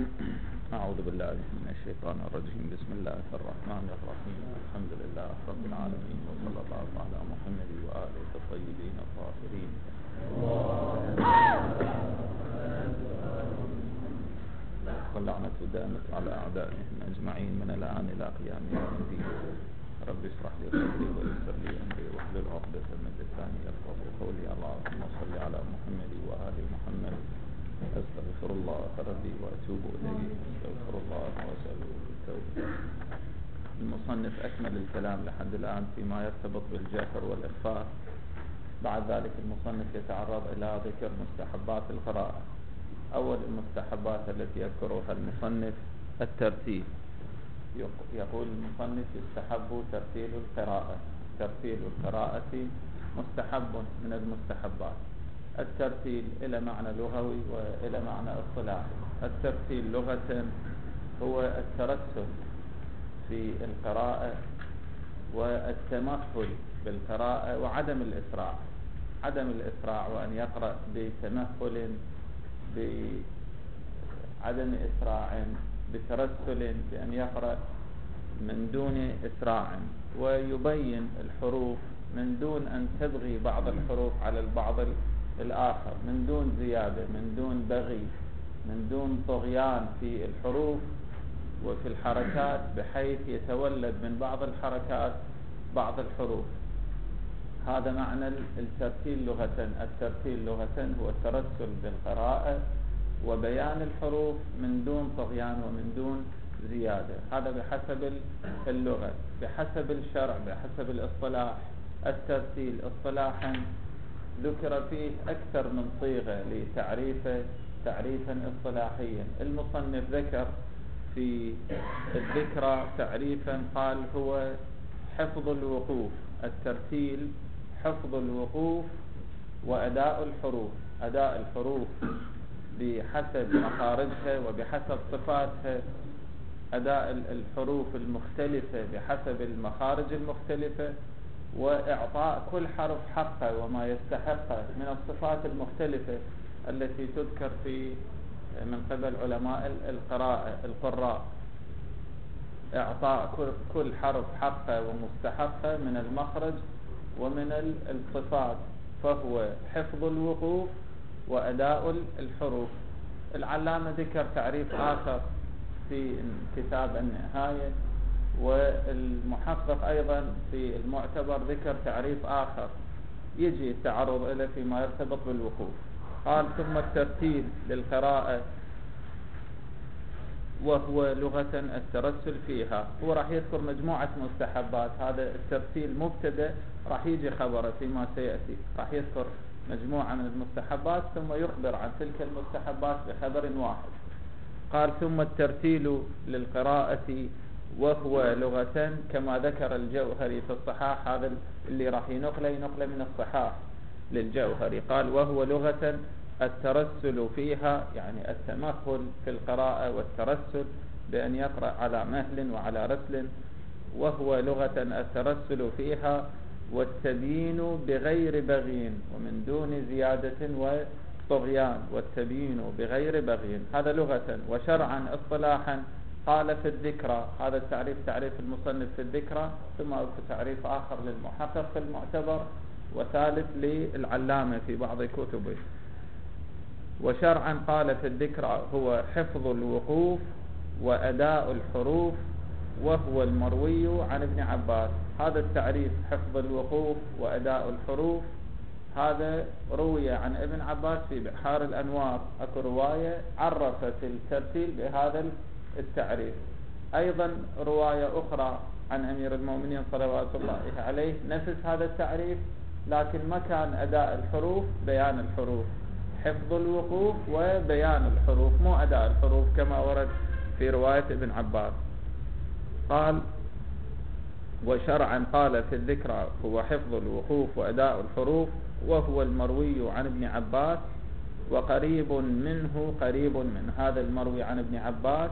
أعوذ بالله من الشيطان الرجيم. بسم الله الرحمن الرحيم. الحمد لله رب العالمين، وصلى الله على محمد وآله الطيبين الطاهرين. واللعنة دامت على أعدائهم أجمعين من الآن إلى قيام يوم الدين. رب اشرح لي صدري ويسر لي أمري واحلل عقدة من لساني يفقهوا قولي. اللهم صل على محمد وآل محمد. أستغفر الله ربي وأتوب إليه. أستغفر الله وأسأله التوبة. المصنف أكمل الكلام لحد الآن فيما يرتبط بالجهر والإخفاء. بعد ذلك المصنف يتعرض إلى ذكر مستحبات القراءة. أول المستحبات التي يذكرها المصنف الترتيل. يقول المصنف يستحب ترتيل القراءة. ترتيل القراءة مستحب من المستحبات. الترتيل إلى معنى لغوي وإلى معنى اصطلاحي. الترتيل لغة هو الترتل في القراءة والتمهل بالقراءة وعدم الإسراع. عدم الإسراع وأن يقرأ بتمهل، بعدم إسراع، بترسل، بأن يقرأ من دون إسراع، ويبين الحروف من دون أن تبغي بعض الحروف على البعض الآخر، من دون زيادة، من دون بغي، من دون طغيان في الحروف وفي الحركات، بحيث يتولد من بعض الحركات بعض الحروف. هذا معنى الترتيل لغة. الترتيل لغة هو الترسل بالقراءة وبيان الحروف من دون طغيان ومن دون زيادة. هذا بحسب اللغة. بحسب الشرع، بحسب الاصطلاح، الترتيل اصطلاحا ذكر فيه أكثر من صيغة لتعريفه تعريفا اصطلاحيا. المصنف ذكر في الذكرى تعريفا قال هو حفظ الوقوف. الترتيل حفظ الوقوف وأداء الحروف. أداء الحروف بحسب مخارجها وبحسب صفاتها، أداء الحروف المختلفة بحسب المخارج المختلفة، وإعطاء كل حرف حقه وما يستحقه من الصفات المختلفة التي تذكر في من قبل علماء القراء. إعطاء كل حرف حقه ومستحقه من المخرج ومن الصفات، فهو حفظ الوقوف وأداء الحروف. العلامة ذكر تعريف آخر في كتاب النهاية، والمحقق أيضا في المعتبر ذكر تعريف آخر يجي التعرض إليه فيما يرتبط بالوقوف. قال ثم الترتيل للقراءة وهو لغة الترسل فيها. هو راح يذكر مجموعة مستحبات. هذا الترتيل مبتدأ، راح يجي خبره فيما سيأتي. راح يذكر مجموعة من المستحبات ثم يخبر عن تلك المستحبات بخبر واحد. قال ثم الترتيل للقراءة وهو لغة كما ذكر الجوهري في الصحاح. هذا اللي راح ينقله من الصحاح للجوهري. قال وهو لغة الترسل فيها، يعني التمهل في القراءة والترسل بأن يقرأ على مهل وعلى رسل. وهو لغة الترسل فيها والتبيين بغير بغي ومن دون زيادة وطغيان. والتبيين بغير بغي هذا لغة. وشرعا اصطلاحا قال في الذكرى. هذا التعريف تعريف المصنف في الذكرى، ثم تعريف آخر للمحقق في المعتبر، وثالث للعلامة في بعض كتبه. وشرعا قال في الذكرى هو حفظ الوقوف وأداء الحروف وهو المروي عن ابن عباس. هذا التعريف حفظ الوقوف وأداء الحروف هذا روي عن ابن عباس في بحار الأنوار. أكو رواية عرفت الترتيل بهذا التعريف. أيضا رواية أخرى عن أمير المؤمنين صلوات الله عليه نفس هذا التعريف، لكن مكان أداء الحروف بيان الحروف. حفظ الوقوف وبيان الحروف، مو أداء الحروف كما ورد في رواية ابن عباس. قال وشرعا قال في الذكرى هو حفظ الوقوف وأداء الحروف وهو المروي عن ابن عباس وقريب من هذا المروي عن ابن عباس،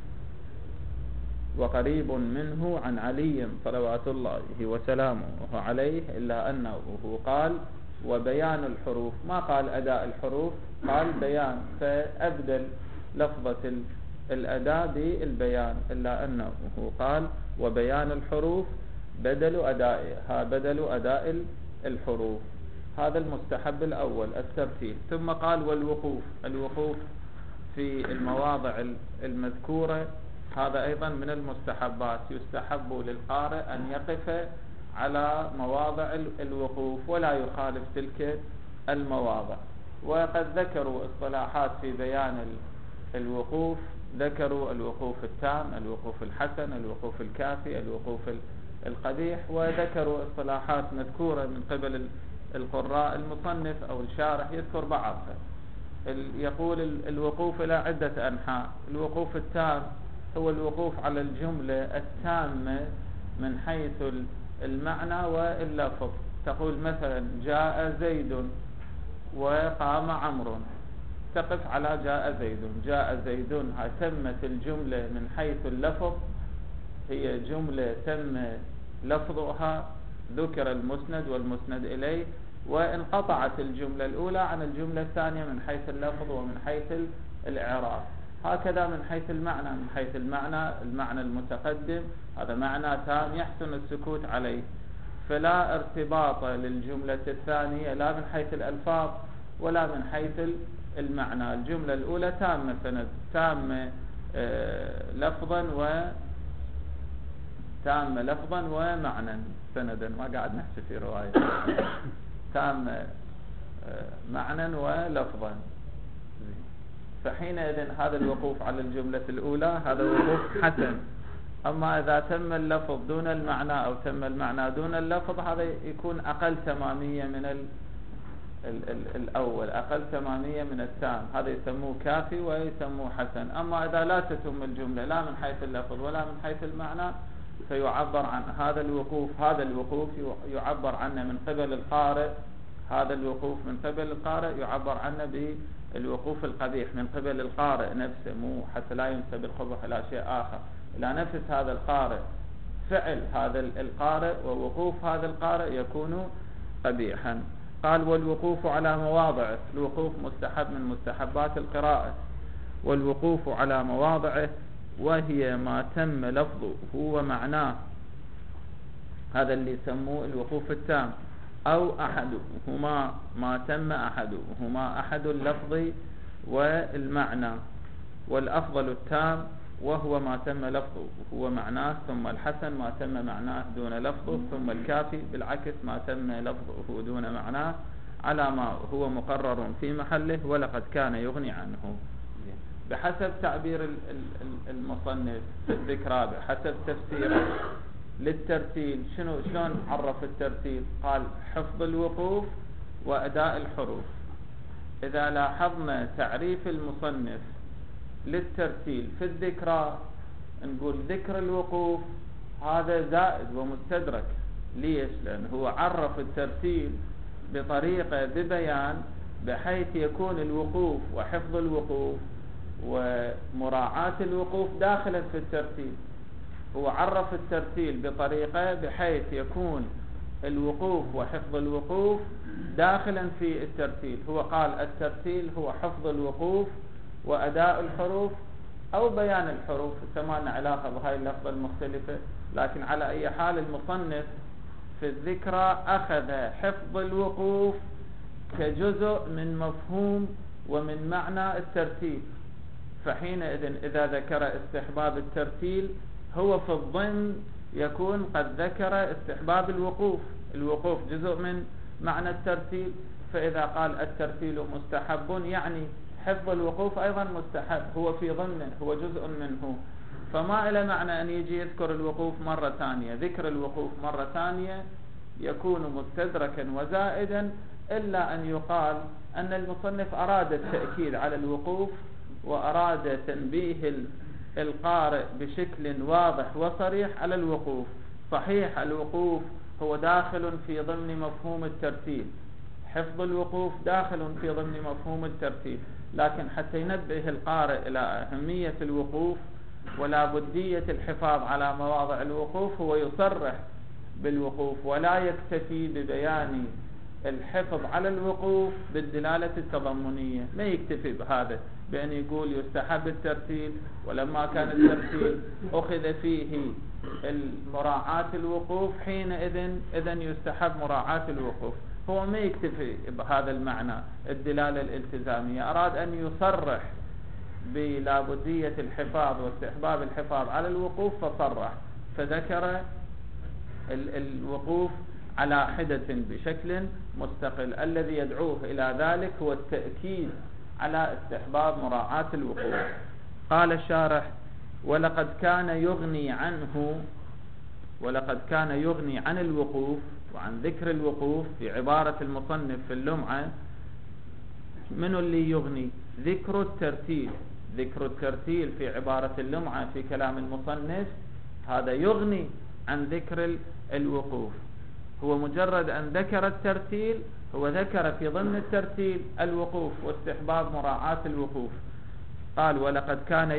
وقريب منه عن علي صلوات الله وسلامه عليه، إلا أنه قال وبيان الحروف، ما قال أداء الحروف، قال بيان، فأبدل لفظة الأداء بالبيان، إلا أنه قال وبيان الحروف بدل أدائها، بدل أداء الحروف. هذا المستحب الأول الترتيل. ثم قال والوقوف، الوقوف في المواضع المذكورة هذا أيضا من المستحبات، يستحب للقارئ أن يقف على مواضع الوقوف ولا يخالف تلك المواضع. وقد ذكروا اصطلاحات في بيان الوقوف، ذكروا الوقوف التام، الوقوف الحسن، الوقوف الكافي، الوقوف القبيح، وذكروا اصطلاحات مذكورة من قبل القراء. المصنف أو الشارح يذكر بعضها، يقول الوقوف إلى عدة أنحاء. الوقوف التام هو الوقوف على الجملة التامة من حيث المعنى واللفظ. تقول مثلا جاء زيد وقام عمرو، تقف على جاء زيد. جاء زيد هاي تمت الجملة من حيث اللفظ، هي جملة تم لفظها، ذكر المسند والمسند إليه، وانقطعت الجملة الأولى عن الجملة الثانية من حيث اللفظ ومن حيث الإعراب. هكذا من حيث المعنى، من حيث المعنى المتقدم هذا معنى تام يحسن السكوت عليه، فلا ارتباط للجملة الثانية لا من حيث الألفاظ ولا من حيث المعنى. الجملة الأولى تامة سند، تامة لفظا ومعنى سندا، ما قاعد نحكي في رواية تامة معنى ولفظا. فحينئذ هذا الوقوف على الجملة الأولى هذا وقوف حسن. أما إذا تم اللفظ دون المعنى أو تم المعنى دون اللفظ هذا يكون أقل تمامية من الأول، أقل تمامية من التام، هذا يسموه كافي ويسموه حسن. أما إذا لا تتم الجملة لا من حيث اللفظ ولا من حيث المعنى فيعبر عن هذا الوقوف يعبر عنه من قبل القارئ، هذا الوقوف من قبل القارئ يعبر عنه بالوقوف القبيح من قبل القارئ نفسه، مو حتى لا ينسب القبح إلى شيء آخر، إلى نفس هذا القارئ. فعل هذا القارئ ووقوف هذا القارئ يكون قبيحا. قال والوقوف على مواضعه، الوقوف مستحب من مستحبات القراءة. والوقوف على مواضعه وهي ما تم لفظه ومعناه، هذا اللي يسموه الوقوف التام، أو أحدهما ما تم أحدهما، أحد اللفظ والمعنى. والأفضل التام وهو ما تم لفظه هو معناه، ثم الحسن ما تم معناه دون لفظه، ثم الكافي بالعكس ما تم لفظه دون معناه، على ما هو مقرر في محله ولقد كان يغني عنه. بحسب تعبير المصنف في الذكرى، بحسب تفسيره للترتيل، شلون عرف الترتيل؟ قال حفظ الوقوف وأداء الحروف. إذا لاحظنا تعريف المصنف للترتيل في الذكرى نقول ذكر الوقوف هذا زائد ومستدرك. ليش؟ لأنه هو عرف الترتيل بطريقة ببيان بحيث يكون الوقوف وحفظ الوقوف ومراعاة الوقوف داخلا في الترتيل. هو عرف الترتيل بطريقة بحيث يكون الوقوف وحفظ الوقوف داخلا في الترتيل. هو قال الترتيل هو حفظ الوقوف وأداء الحروف أو بيان الحروف، سمعنا علاقة بهاي اللفظة المختلفة، لكن على أي حال المصنف في الذكرى أخذ حفظ الوقوف كجزء من مفهوم ومن معنى الترتيل. فحينئذ إذا ذكر استحباب الترتيل هو في الضمن يكون قد ذكر استحباب الوقوف جزء من معنى الترتيل. فإذا قال الترتيل مستحب يعني حفظ الوقوف أيضا مستحب، هو في ضمنه، هو جزء منه. فما إلى معنى أن يجي يذكر الوقوف مرة ثانية. ذكر الوقوف مرة ثانية يكون مستدركا وزائدا، إلا أن يقال أن المصنف أراد التأكيد على الوقوف وأراد تنبيه القارئ بشكل واضح وصريح على الوقوف. صحيح الوقوف هو داخل في ضمن مفهوم الترتيل، حفظ الوقوف داخل في ضمن مفهوم الترتيل، لكن حتى ينبه القارئ إلى أهمية الوقوف ولا بدية الحفاظ على مواضع الوقوف هو يصرح بالوقوف ولا يكتفي ببيان الحفظ على الوقوف بالدلالة التضمنية، ما يكتفي بهذا بأن يقول يستحب الترتيل، ولما كان الترتيل أخذ فيه مراعاة الوقوف حينئذ يستحب مراعاة الوقوف. هو ما يكتفي بهذا المعنى الدلالة الالتزامية، أراد أن يصرح بلابدية الحفاظ واستحباب الحفاظ على الوقوف، فصرح فذكر الوقوف على حدة بشكل مستقل. الذي يدعوه إلى ذلك هو التأكيد على استحباب مراعاة الوقوف. قال الشارح: ولقد كان يغني عن الوقوف وعن ذكر الوقوف في عبارة المصنف في اللمعة. من اللي يغني؟ ذكر الترتيل في عبارة اللمعة في كلام المصنف، هذا يغني عن ذكر الوقوف. هو مجرد أن ذكر الترتيل، هو ذكر في ضمن الترتيل الوقوف واستحباب مراعاة الوقوف. قال: ولقد كان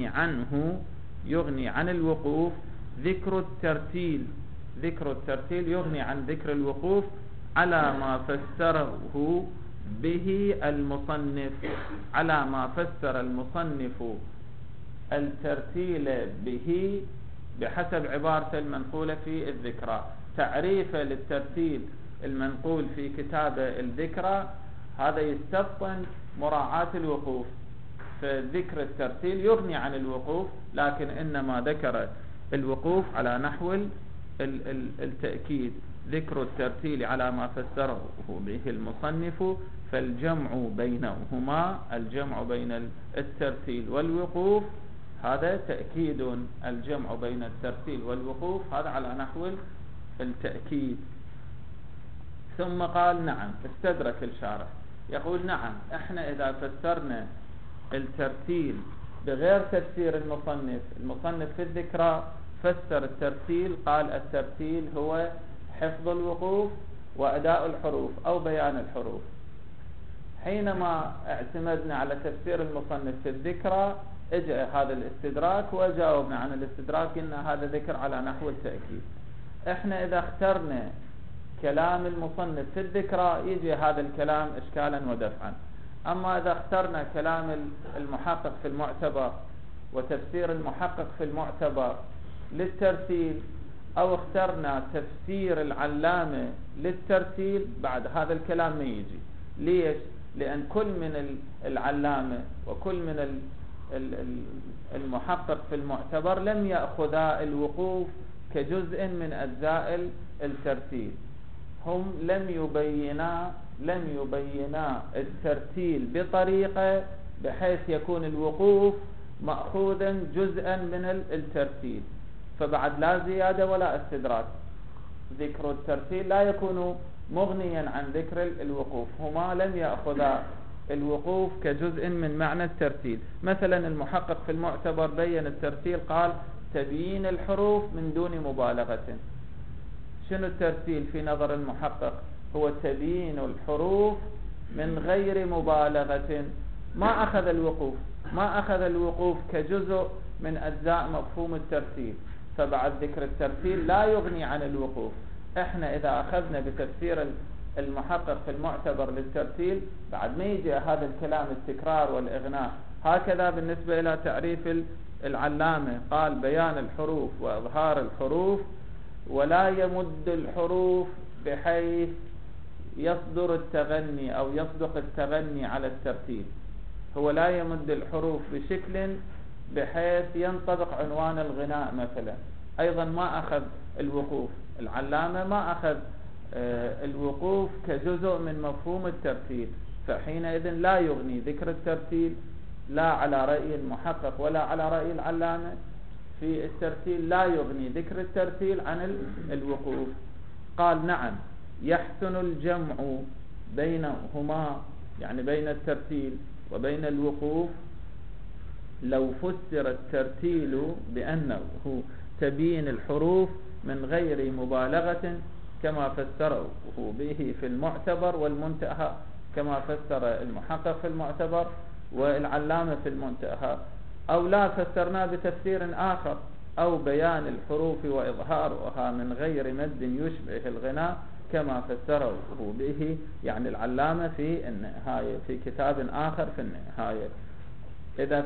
يغني عن الوقوف ذكر الترتيل يغني عن ذكر الوقوف على ما فسره به المصنف، على ما فسر المصنف الترتيل به بحسب عبارة المنقولة في الذكرى. تعريف للترتيل المنقول في كتاب الذكرى هذا يستبطن مراعاة الوقوف، فذكر الترتيل يغني عن الوقوف، لكن إنما ذكر الوقوف على نحو التأكيد. ذكر الترتيل على ما فسره به المصنف، فالجمع بينهما، الجمع بين الترتيل والوقوف هذا تأكيد. الجمع بين الترتيل والوقوف هذا على نحو التأكيد. ثم قال: نعم، استدرك الشارح يقول: نعم، احنا إذا فسرنا الترتيل بغير تفسير المصنف في الذكرى فسر الترتيل، قال: الترتيل هو حفظ الوقوف وأداء الحروف أو بيان الحروف. حينما اعتمدنا على تفسير المصنف في الذكرى اجأ هذا الاستدراك وجاوبنا عن الاستدراك إن هذا ذكر على نحو التأكيد. احنا إذا اخترنا كلام المصنف في الذكرى يجي هذا الكلام إشكالا ودفعا. أما إذا اخترنا كلام المحقق في المعتبر وتفسير المحقق في المعتبر للترتيل، أو اخترنا تفسير العلامة للترتيل، بعد هذا الكلام ما يجي. ليش؟ لأن كل من العلامة وكل من المحقق في المعتبر لم يأخذا الوقوف كجزء من أجزاء الترتيل. هم لم يبينا الترتيل بطريقة بحيث يكون الوقوف مأخوذا جزءا من الترتيل، فبعد لا زيادة ولا استدراك. ذكر الترتيل لا يكون مغنيا عن ذكر الوقوف. هما لم يأخذا الوقوف كجزء من معنى الترتيل. مثلا المحقق في المعتبر بين الترتيل، قال: تبيين الحروف من دون مبالغة. شنو الترتيل في نظر المحقق؟ هو تبيين الحروف من غير مبالغة. ما أخذ الوقوف كجزء من أجزاء مفهوم الترتيل، فبعد ذكر الترتيل لا يغني عن الوقوف. احنا إذا أخذنا بتفسير المحقق في المعتبر للترتيل بعد ما يجي هذا الكلام التكرار والإغناء. هكذا بالنسبة إلى تعريف العلامة، قال: بيان الحروف وإظهار الحروف، ولا يمد الحروف بحيث يصدر التغني أو يصدق التغني على الترتيل. هو لا يمد الحروف بشكل بحيث ينطبق عنوان الغناء مثلا. أيضا ما أخذ الوقوف، العلامة ما أخذ الوقوف كجزء من مفهوم الترتيل، فحينئذ لا يغني ذكر الترتيل لا على رأي المحقق ولا على رأي العلامة في الترتيل، لا يغني ذكر الترتيل عن الوقوف. قال: نعم، يحسن الجمع بينهما، يعني بين الترتيل وبين الوقوف، لو فسر الترتيل بأنه تبيين الحروف من غير مبالغة كما فسره به في المعتبر والمنتهى، كما فسر المحقق في المعتبر والعلامة في المنتهى، أو لا فسرناه بتفسير آخر، أو بيان الحروف وإظهارها من غير مد يشبه الغناء كما فسره به يعني العلامة في النهاية في كتاب آخر في النهاية. إذا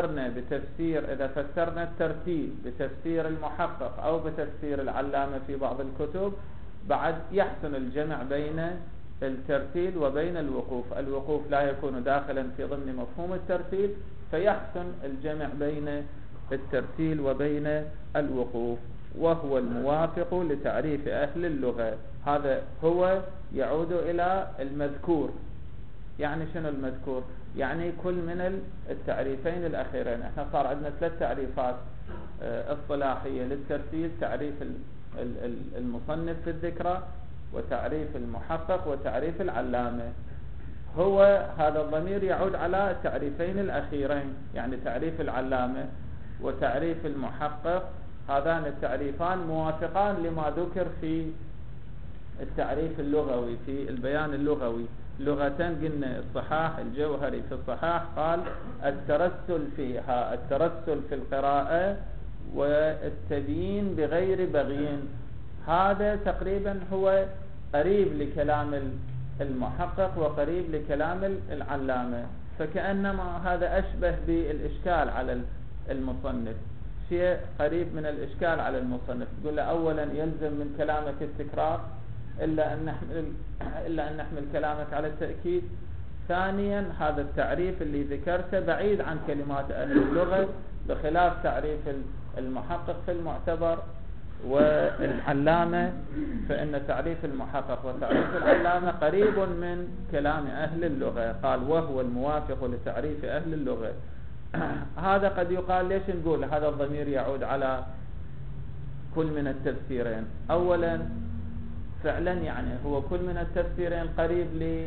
فسرنا الترتيب بتفسير المحقق أو بتفسير العلامة في بعض الكتب، بعد يحسن الجمع بين الترتيل وبين الوقوف. الوقوف لا يكون داخلا في ضمن مفهوم الترتيل، فيحسن الجمع بين الترتيل وبين الوقوف. وهو الموافق لتعريف أهل اللغة. هذا هو يعود إلى المذكور. يعني شنو المذكور؟ يعني كل من التعريفين الأخيرين. احنا صار عندنا 3 تعريفات اصطلاحية للترتيل: تعريف المصنف في الذكرى، وتعريف المحقق، وتعريف العلامة. هو هذا الضمير يعود على التعريفين الأخيرين، يعني تعريف العلامة وتعريف المحقق. هذان التعريفان موافقان لما ذكر في التعريف اللغوي في البيان اللغوي. لغتين قلنا الصحاح الجوهري في الصحاح قال الترسل فيها، الترسل في القراءة والتبيين بغير بغيين. هذا تقريبا هو قريب لكلام المحقق وقريب لكلام العلامة، فكأنما هذا أشبه بالإشكال على المصنف، شيء قريب من الإشكال على المصنف. تقول له أولا يلزم من كلامك التكرار إلا أن نحمل كلامك على التأكيد. ثانيا هذا التعريف اللي ذكرته بعيد عن كلمات أهل اللغة، بخلاف تعريف المحقق في المعتبر والعلامة، فإن تعريف المحقق وتعريف العلامة قريب من كلام أهل اللغة. قال وهو الموافق لتعريف أهل اللغة. هذا قد يقال ليش نقول هذا الضمير يعود على كل من التفسيرين؟ أولا فعلا يعني هو كل من التفسيرين قريب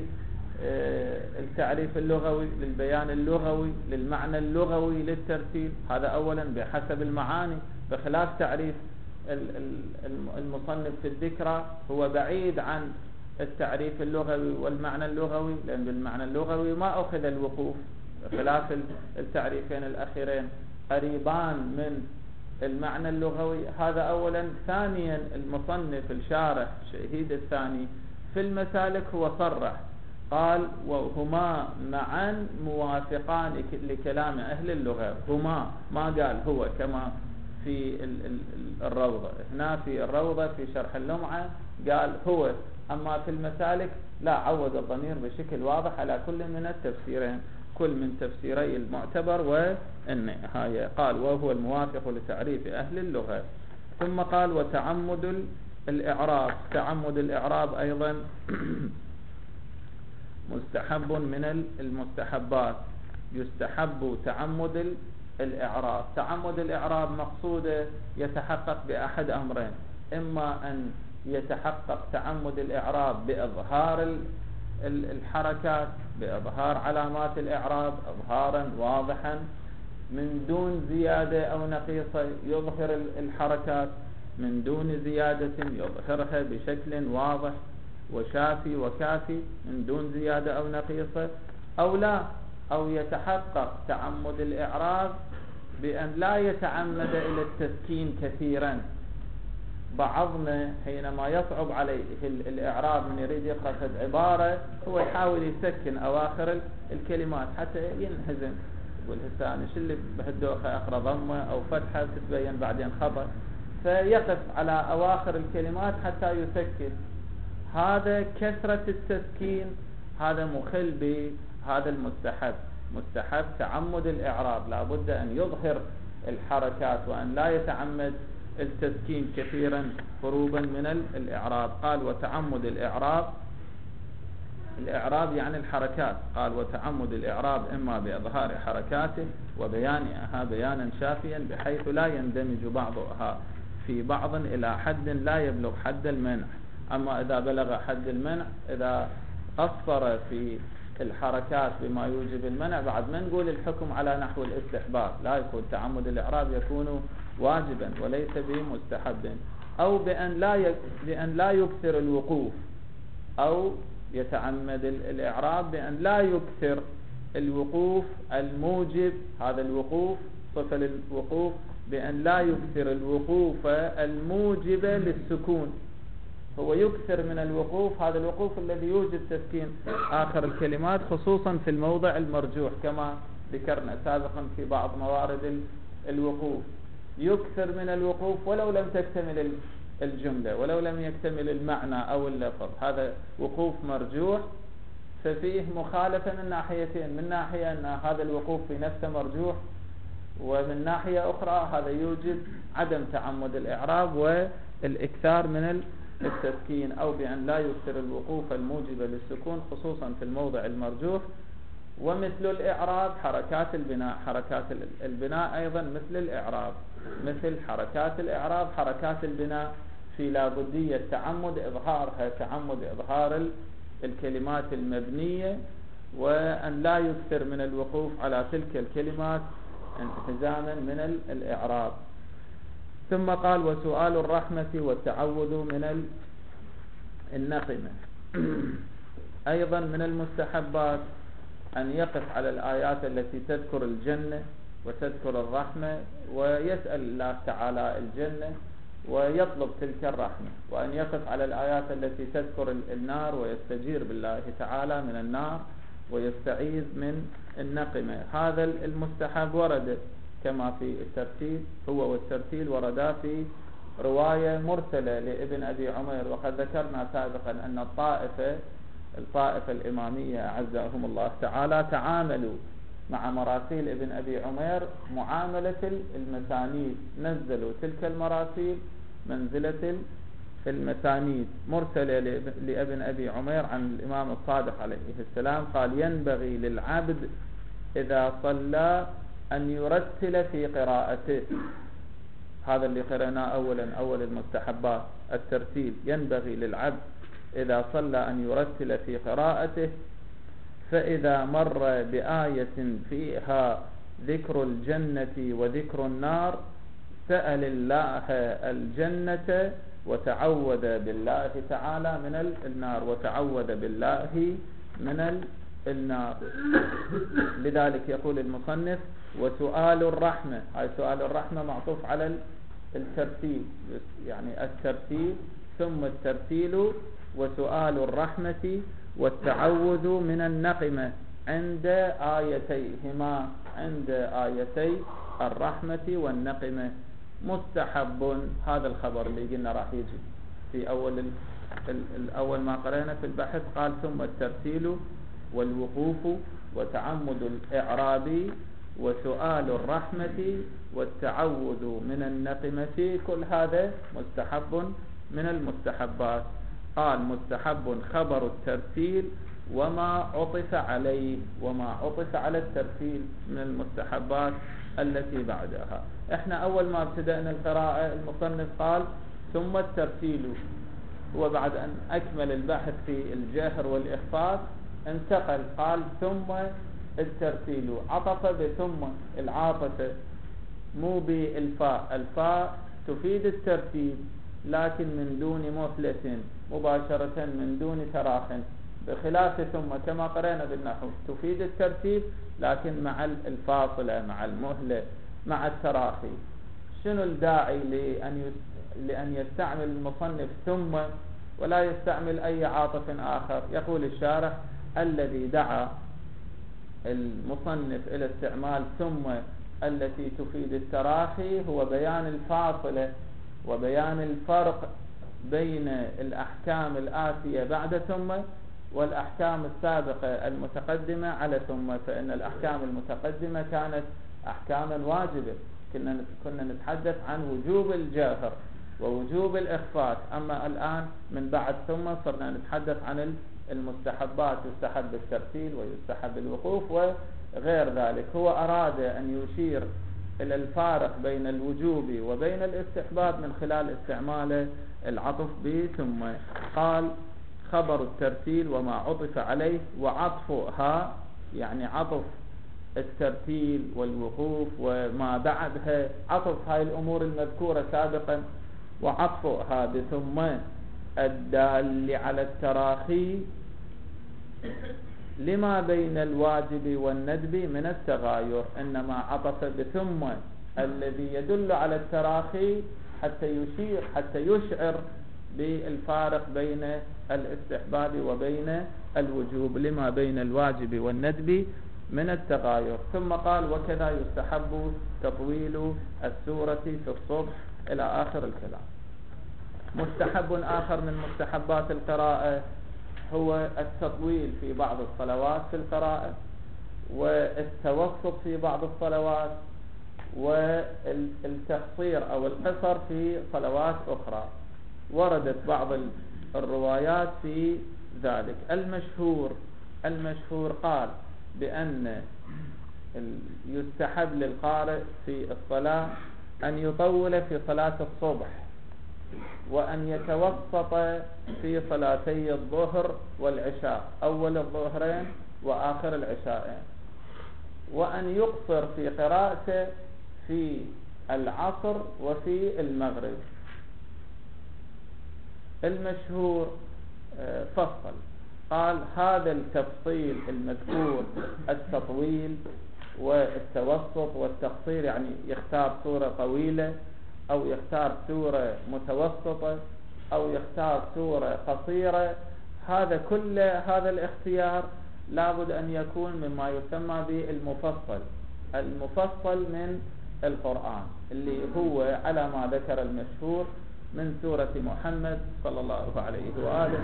للتعريف اللغوي، للبيان اللغوي، للمعنى اللغوي للترتيب. هذا أولا بحسب المعاني، بخلاف تعريف المصنف في الذكرى هو بعيد عن التعريف اللغوي والمعنى اللغوي، لأن بالمعنى اللغوي ما أخذ الوقوف، بخلاف التعريفين الأخيرين قريبان من المعنى اللغوي. هذا أولا. ثانيا المصنف الشارح شهيد الثاني في المسالك هو صرح قال وهما معا موافقان لكلام أهل اللغة. هما، ما قال هو كما في الروضة. هنا في الروضة في شرح اللمعة قال هو، أما في المسالك لا، عود الضمير بشكل واضح على كل من التفسيرين، كل من تفسيري المعتبر والنهاية. قال وهو الموافق لتعريف أهل اللغة. ثم قال وتعمد الإعراب. تعمد الإعراب أيضا مستحب من المستحبات. يستحب تعمد الإعراب. تعمد الإعراب مقصوده يتحقق بأحد أمرين: إما أن يتحقق تعمد الإعراب بإظهار الحركات، بإظهار علامات الإعراب إظهارا واضحا من دون زيادة أو نقيصة، يظهر الحركات من دون زيادة، يظهرها بشكل واضح وشافي وكافي من دون زيادة أو نقيصة، أو لا، أو يتحقق تعمد الإعراب بأن لا يتعمد إلى التسكين كثيرا. بعضنا حينما يصعب عليه الإعراب من يريد يقرأ عبارة هو يحاول يسكن أواخر الكلمات حتى ينهزم، يقول هسه أنا شو اللي بهالدوخة أقرأ ضمة أو فتحة تتبين بعدين خطأ، فيقف على أواخر الكلمات حتى يسكن. هذا كثرة التسكين هذا مخل بهذا المستحب. مستحب تعمد الإعراب، لا بد أن يظهر الحركات وأن لا يتعمد التسكين كثيرا هروبا من الإعراب. قال وتعمد الإعراب، الإعراب يعني الحركات. قال وتعمد الإعراب إما بإظهار حركاته وبيانها بيانا شافيا بحيث لا يندمج بعضها في بعض إلى حد لا يبلغ حد المنع. أما إذا بلغ حد المنع، إذا قصر في الحركات بما يوجب المنع، بعد ما نقول الحكم على نحو الاستحباب، لا يكون تعمد الإعراب يكون واجبا وليس بمستحب. أو بأن لا يكثر الوقوف، أو يتعمد الإعراب بأن لا يكثر الوقوف الموجب، هذا الوقوف صفة الوقوف، بأن لا يكثر الوقوف الموجب للسكون. هو يكثر من الوقوف، هذا الوقوف الذي يوجب تسكين آخر الكلمات خصوصا في الموضع المرجوح كما ذكرنا سابقا في بعض موارد الوقوف. يكثر من الوقوف ولو لم تكتمل الجملة، ولو لم يكتمل المعنى أو اللفظ، هذا وقوف مرجوح. ففيه مخالفة من ناحيتين، من ناحية أن هذا الوقوف في نفسه مرجوح، ومن ناحية أخرى هذا يوجب عدم تعمد الإعراب والإكثار من التسكين، أو بأن لا يكثر الوقوف الموجبة للسكون خصوصا في الموضع المرجوح. ومثل الإعراب حركات البناء، حركات البناء أيضا مثل الإعراب، مثل حركات الإعراب حركات البناء في لابدية تعمد إظهارها، تعمد إظهار الكلمات المبنية، وأن لا يكثر من الوقوف على تلك الكلمات انحزاما من الإعراب. ثم قال وسؤال الرحمة والتعوذ من النقمة. أيضا من المستحبات أن يقف على الآيات التي تذكر الجنة وتذكر الرحمة، ويسأل الله تعالى الجنة ويطلب تلك الرحمة، وأن يقف على الآيات التي تذكر النار ويستجير بالله تعالى من النار ويستعيذ من النقمة. هذا المستحب ورد كما في الترتيل، هو والترتيل وردا في رواية مرسلة لابن أبي عمير. وقد ذكرنا سابقا أن الطائفة الإمامية أعزهم الله تعالى تعاملوا مع مراسيل ابن أبي عمير معاملة المسانيد، نزلوا تلك المراسيل منزلة المسانيد. مرسلة لابن أبي عمير عن الإمام الصادق عليه السلام قال ينبغي للعبد إذا صلى أن يرتل في قراءته. هذا اللي قرأناه أول المستحبات الترتيل. ينبغي للعبد إذا صلى أن يرتل في قراءته، فإذا مر بآية فيها ذكر الجنة وذكر النار سأل الله الجنة وتعوذ بالله تعالى من النار، وتعوذ بالله من النار. لذلك يقول المصنف وسؤال الرحمة، هاي سؤال الرحمة معطوف على الترتيل، يعني الترتيل ثم الترتيل وسؤال الرحمة والتعوذ من النقمة عند آيتيهما، عند آيتي الرحمة والنقمة مستحب. هذا الخبر اللي قلنا راح يجي في أول ما قرأنا في البحث، قال ثم الترتيل والوقوف وتعمد الإعراب وسؤال الرحمة والتعوذ من النقمة، كل هذا مستحب من المستحبات. قال مستحب خبر الترتيل وما عطف عليه، وما عطف على الترتيل من المستحبات التي بعدها. احنا أول ما ابتدأنا القراءة المصنف قال ثم الترتيل، هو بعد أن أكمل البحث في الجهر والإخفاء انتقل قال ثم الترتيل، عطف بثم، العاطفة مو بالفاء، الفاء تفيد الترتيب لكن من دون مهلة، مباشرة من دون تراخ، بخلاف ثم كما قرأنا بالنحو تفيد الترتيب لكن مع الفاصلة، مع المهلة، مع التراخي. شنو الداعي لأن يستعمل المصنف ثم ولا يستعمل أي عاطف آخر؟ يقول الشارح الذي دعا المصنف إلى استعمال ثم التي تفيد التراخي هو بيان الفاصلة وبيان الفرق بين الأحكام الآتية بعد ثم والأحكام السابقة المتقدمة على ثم. فإن الأحكام المتقدمة كانت أحكاما واجبة، كنا نتحدث عن وجوب الجهر ووجوب الإخفاء، أما الآن من بعد ثم صرنا نتحدث عن المستحبات، يستحب الترتيل ويستحب الوقوف وغير ذلك. هو أراد أن يشير إلى الفارق بين الوجوب وبين الاستحباب من خلال استعمال العطف بثم. قال خبر الترتيل وما عطف عليه، وعطفها يعني عطف الترتيل والوقوف وما بعدها، عطف هاي الأمور المذكورة سابقا، وعطفها بثم الدال على التراخي لما بين الواجب والندب من التغاير. إنما عطف بثم الذي يدل على التراخي حتى يشير، حتى يشعر بالفارق بين الاستحباب وبين الوجوب لما بين الواجب والندب من التغاير. ثم قال وكذا يستحب تطويل السورة في الصبح إلى آخر الكلام. مستحب آخر من مستحبات القراءة هو التطويل في بعض الصلوات في القراءة، والتوسط في بعض الصلوات، والتقصير أو القصر في صلوات أخرى. وردت بعض الروايات في ذلك. المشهور قال بأن يستحب للقارئ في الصلاة أن يطول في صلاة الصبح، وأن يتوسط في صلاتي الظهر والعشاء، أول الظهرين وآخر العشاءين، وأن يقصر في قراءته في العصر وفي المغرب. المشهور فصل قال هذا التفصيل المذكور، التطويل والتوسط والتقصير، يعني يختار سورة طويلة أو يختار سورة متوسطة أو يختار سورة قصيرة، هذا كل هذا الاختيار لابد أن يكون مما يسمى بالمفصل، المفصل من القرآن، اللي هو على ما ذكر المشهور من سورة محمد صلى الله عليه وآله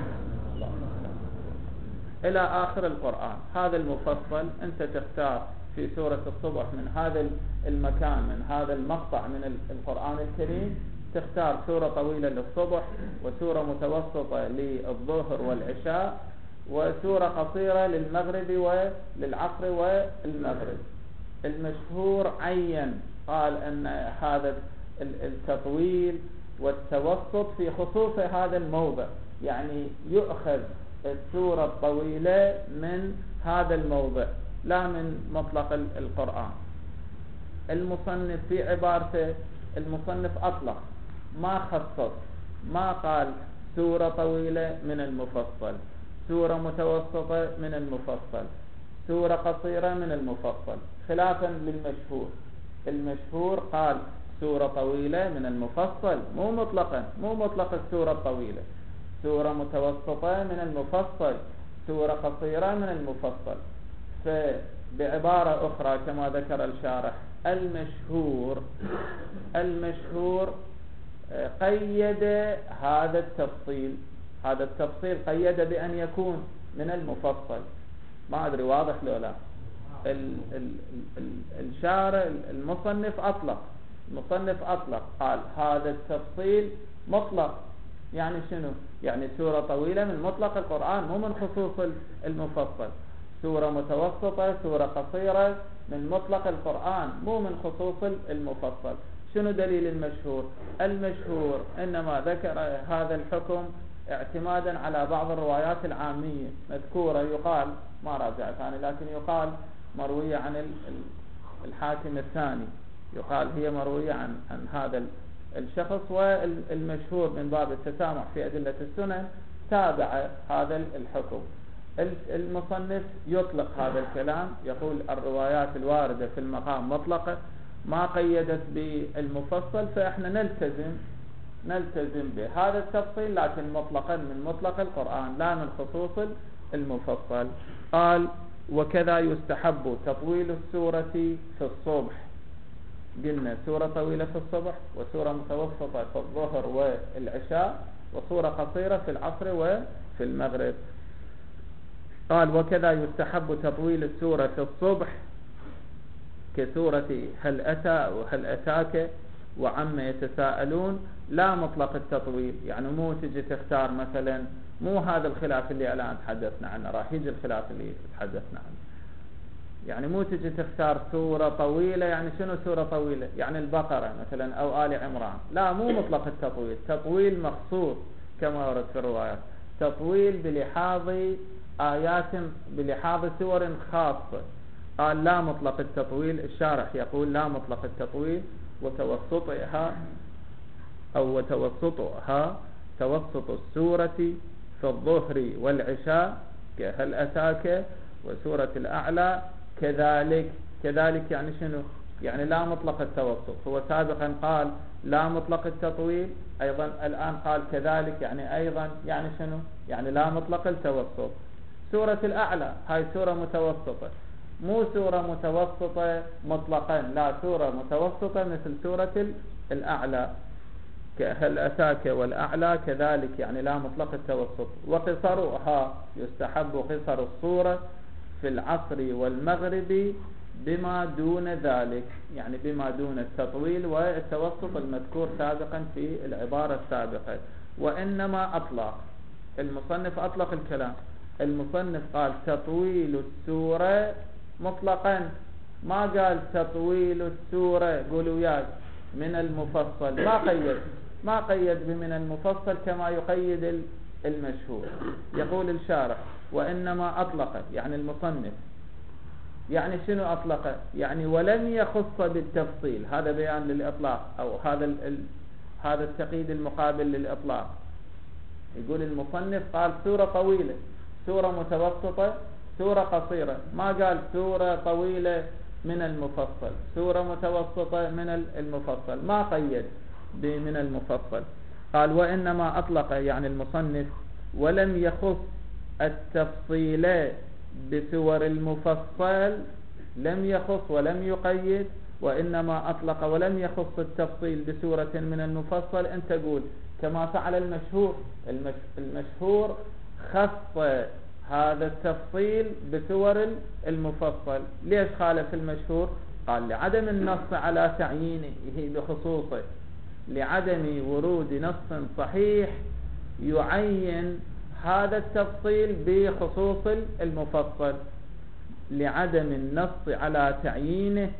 إلى آخر القرآن. هذا المفصل أنت تختار في سورة الصبح من هذا المكان، من هذا المقطع من القرآن الكريم، تختار سورة طويلة للصبح، وسورة متوسطة للظهر والعشاء، وسورة قصيرة للمغرب وللعصر والمغرب. المشهور عين قال أن هذا التطويل والتوسط في خصوص هذا الموضع، يعني يؤخذ السورة الطويلة من هذا الموضع لا من مطلق القرآن. المصنف في عبارته، المصنف أطلق، ما خصص، ما قال سورة طويلة من المفصل، سورة متوسطة من المفصل، سورة قصيرة من المفصل، خلافا للمشهور. المشهور قال سورة طويلة من المفصل، مو مطلق السورة الطويلة، سورة متوسطة من المفصل، سورة قصيرة من المفصل. فبعبارة أخرى كما ذكر الشارح، المشهور قيد هذا التفصيل قيد بأن يكون من المفصل. ما أدري واضح لو لا. الشارع المصنف أطلق قال هذا التفصيل مطلق، يعني شنو؟ يعني سورة طويلة من مطلق القرآن، مو من خصوص المفصل. سورة متوسطة، سورة قصيرة من مطلق القرآن، مو من خصوص المفصل. شنو دليل المشهور إنما ذكر هذا الحكم اعتمادا على بعض الروايات العامية مذكورة، يقال ما راجعت ثاني، لكن يقال مروية عن الحاكم الثاني، يقال هي مروية عن هذا الشخص. والمشهور من باب التسامح في أدلة السنن تابع هذا الحكم. المصنف يطلق هذا الكلام، يقول الروايات الواردة في المقام مطلقة، ما قيدت بالمفصل، فإحنا نلتزم بهذا التفصيل، لكن مطلقا من مطلق القرآن لا من خصوص المفصل. قال وكذا يستحب تطويل السورة في الصبح. قلنا سورة طويلة في الصبح، وسورة متوسطة في الظهر والعشاء، وسورة قصيرة في العصر وفي المغرب. قال وكذا يستحب تطويل السورة في الصبح كسورة هل أتى وهل أتاك وعما يتساءلون، لا مطلق التطويل، يعني مو تجي تختار مثلا، مو هذا الخلاف اللي الآن تحدثنا عنه، راح يجي الخلاف اللي تحدثنا عنه. يعني مو تجي تختار سورة طويلة، يعني شنو سورة طويلة؟ يعني البقرة مثلا أو آل عمران، لا مو مطلق التطويل، تطويل مخصوص كما ورد في الروايات، تطويل بلحاظ آيات، بلحاظ سور خاصة. قال لا مطلق التطويل، الشارح يقول لا مطلق التطويل، وتوسطها توسط السورة في الظهر والعشاء كهل أتاك وسورة الأعلى كذلك يعني شنو؟ يعني لا مطلق التوسط. هو سابقا قال لا مطلق التطويل، أيضا الآن قال كذلك، يعني أيضا يعني شنو؟ يعني لا مطلق التوسط. سورة الأعلى هاي سورة متوسطة، مو سورة متوسطة مطلقا، لا سورة متوسطة مثل سورة الأعلى، هل أتاك والأعلى كذلك، يعني لا مطلق التوسط. وقصرها يستحب قصر الصورة في العصر والمغرب بما دون ذلك، يعني بما دون التطويل والتوسط المذكور سابقا في العبارة السابقة. وإنما أطلق المصنف، أطلق الكلام، المصنف قال تطويل السورة مطلقا، ما قال تطويل السورة، قولوا وياي، من المفصل، ما قيد بمن المفصل كما يقيد المشهور. يقول الشارح وإنما أطلق، يعني المصنف، يعني شنو أطلق؟ يعني ولم يخص بالتفصيل، هذا بيان للإطلاق، أو هذا التقييد المقابل للإطلاق. يقول المصنف قال سورة طويلة، سورة متوسطة، سورة قصيرة، ما قال سورة طويلة من المفصل، سورة متوسطة من المفصل، ما قيد بمن المفصل. قال وإنما أطلق، يعني المصنف، ولم يخص التفصيل بسور المفصل، لم يخص ولم يقيد، وإنما أطلق ولم يخص التفصيل بسورة من المفصل. أنت تقول كما فعل المشهور، المشهور خص هذا التفصيل بسور المفصل. ليش خالف المشهور؟ قال لعدم النص على تعيينه بخصوصه، لعدم ورود نص صحيح يعين هذا التفصيل بخصوص المفصل، لعدم النص على تعيينه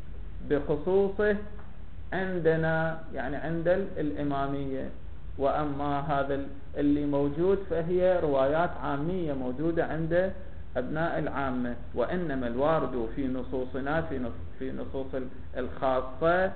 بخصوصه عندنا، يعني عند الإمامية. وأما هذا اللي موجود فهي روايات عامية موجودة عند أبناء العامة. وإنما الوارد في نصوصنا، في نصوص الخاصة،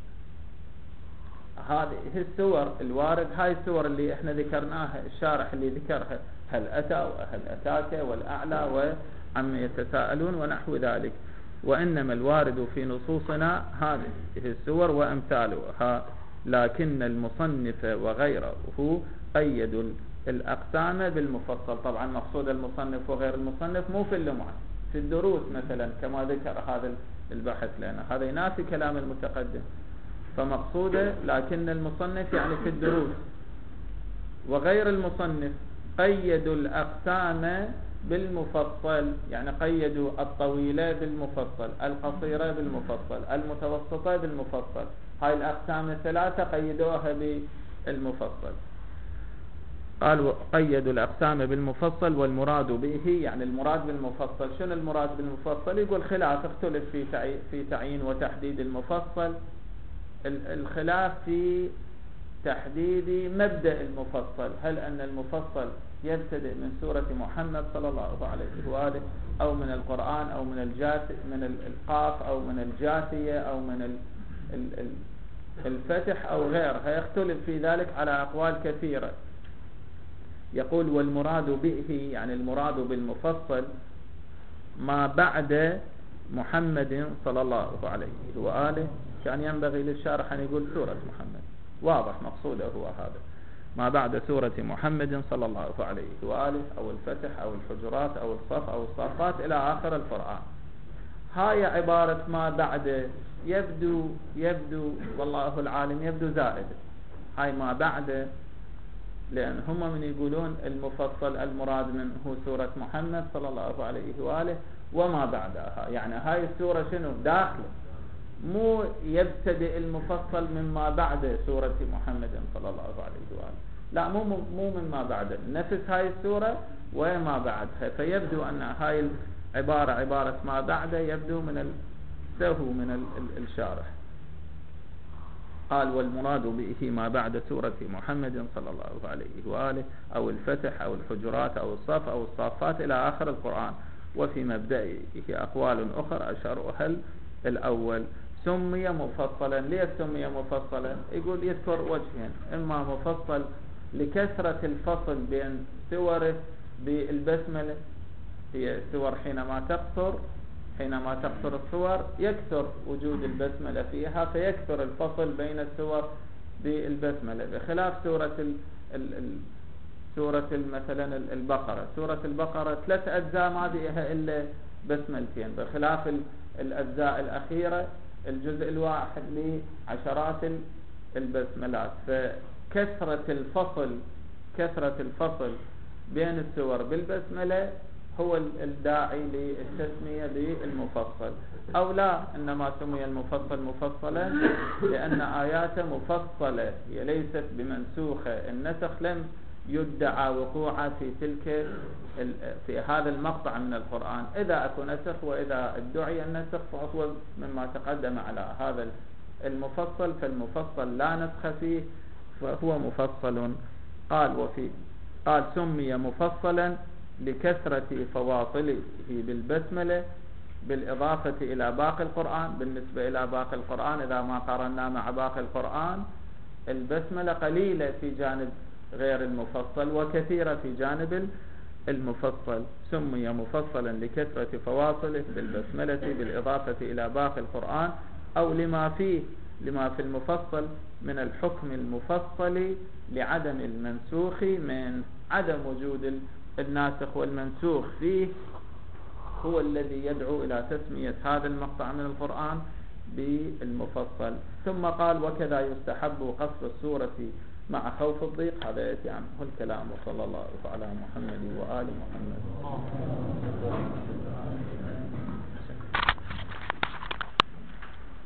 هذه السور الوارد، هاي السور اللي احنا ذكرناها، الشارح اللي ذكرها، هل أتى وهل أتاك والأعلى وعما يتساءلون ونحو ذلك. وإنما الوارد في نصوصنا هذه السور وأمثالها، لكن المصنف وغيره قيدوا الأقسام بالمفصل. طبعا مقصود المصنف وغير المصنف مو في اللمعة، في الدروس مثلا كما ذكر هذا البحث، لأن هذا ينافي كلام المتقدم. فمقصوده لكن المصنف يعني في الدروس، وغير المصنف قيدوا الأقسام بالمفصل، يعني قيدوا الطويلة بالمفصل، القصيرة بالمفصل، المتوسطة بالمفصل. هاي الأقسام الثلاثة قيدوها بالمفصل. قال قيدوا الأقسام بالمفصل، والمراد به، يعني المراد بالمفصل شنو؟ المراد بالمفصل يقول خلاف، اختلف في تعيين وتحديد المفصل. الخلاف في تحديد مبدأ المفصل، هل أن المفصل يبتدئ من سورة محمد صلى الله عليه وآله، أو من القرآن، أو من القاف، أو من الجاثية، أو من الفتح، أو غيرها. يختلف في ذلك على أقوال كثيرة. يقول والمراد به، يعني المراد بالمفصل ما بعد محمد صلى الله عليه وآله. كان ينبغي للشارح أن يقول سورة محمد، واضح مقصوده هو هذا، ما بعد سورة محمد صلى الله عليه وآله، أو الفتح، أو الحجرات، أو الصف، أو الصافات، إلى آخر القرآن. هاي عبارة ما بعد يبدو والله العالم يبدو زائد، هاي ما بعد، لأن هم من يقولون المفصل المراد منه سورة محمد صلى الله عليه وآله وما بعدها، يعني هاي السورة شنو داخله، مو يبتدئ المفصل مما بعد سورة محمد صلى الله عليه وآله، لا مو مما بعد، نفس هاي السورة وما بعدها. فيبدو أن هاي العبارة عبارة ما بعد يبدو من السهو من الشارح. قال والمراد به ما بعد سورة محمد صلى الله عليه وآله، أو الفتح، أو الحجرات، أو الصف، أو الصافات، إلى آخر القرآن. وفي مبدئه أقوال أخرى أشهرها الأول. سمي مفصلا، ليش سمي مفصلا؟ يقول يذكر وجهين، إما مفصل لكثرة الفصل بين سوره بالبسملة، هي سور حينما تقصر حينما تقصر السور يكثر وجود البسملة فيها، فيكثر الفصل بين السور بالبسملة، بخلاف سورة مثلا البقرة. سورة البقرة 3 أجزاء ما بيها إلا بسملتين، بخلاف الأجزاء الأخيرة الجزء الواحد لعشرات البسملات. فكثرة الفصل بين السور بالبسملة هو الداعي للتسمية بالمفصل، أو لا، إنما سمي المفصل مفصلا لأن آياته مفصلة، هي ليست بمنسوخة. النسخ لم يدعى وقوعها في هذا المقطع من القرآن. إذا أكو نسخ وإذا ادعي النسخ فهو مما تقدم على هذا المفصل، فالمفصل لا نسخ فيه فهو مفصل. قال سمي مفصلا لكثرة فواصله بالبسملة بالإضافة إلى باقي القرآن. بالنسبة إلى باقي القرآن إذا ما قارنا مع باقي القرآن، البسملة قليلة في جانب غير المفصل وكثيرة في جانب المفصل. سمي مفصلا لكثرة فواصله بالبسملة بالإضافة إلى باقي القرآن، أو لما في المفصل من الحكم المفصل لعدم المنسوخ من عدم وجود الناسخ والمنسوخ فيه، هو الذي يدعو إلى تسمية هذا المقطع من القرآن بالمفصل. ثم قال وكذا يستحب قصر السورة مع خوف الضيق. هذا يأتي عنه الكلام. وصلى الله على محمد وآل محمد.